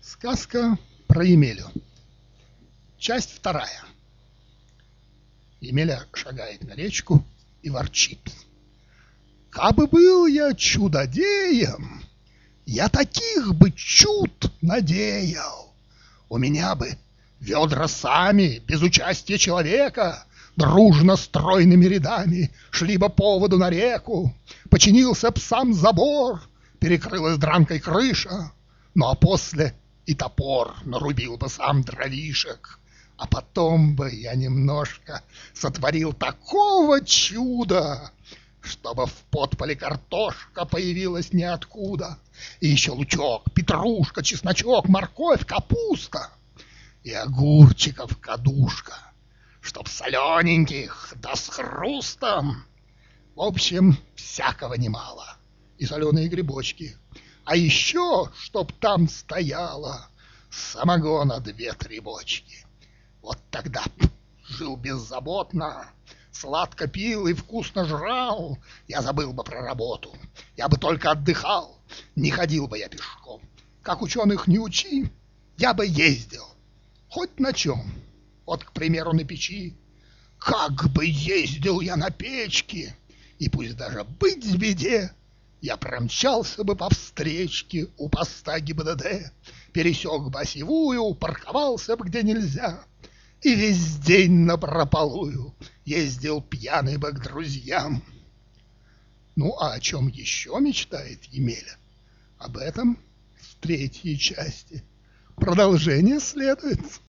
Сказка про Емелю. Часть вторая. Емеля шагает на речку и ворчит. «Кабы был я чудодеем, я таких бы чуд надеял. У меня бы ведра сами, без участия человека, дружно стройными рядами шли бы по воду на реку, починился б сам забор, перекрылась дранкой крыша, ну а после и топор нарубил бы сам дровишек. А потом бы я немножко сотворил такого чуда, чтобы в подполе картошка появилась ниоткуда, и еще лучок, петрушка, чесночок, морковь, капуста и огурчиков кадушка, чтоб солененьких, да с хрустом. В общем, всякого немало, и соленые грибочки. А еще, чтоб там стояло самогона 2-3 бочки. Вот тогда б жил беззаботно, сладко пил и вкусно жрал, я забыл бы про работу, я бы только отдыхал, не ходил бы я пешком. Как ученых не учи, я бы ездил, хоть на чем. Вот, к примеру, на печи. Как бы ездил я на печке, и пусть даже быть в беде, я промчался бы по встречке у поста ГИБДД, пересек бы осевую, парковался бы где нельзя, и весь день напропалую ездил пьяный бы к друзьям. Ну, а о чем еще мечтает Емеля? Об этом в 3-й части. Продолжение следует.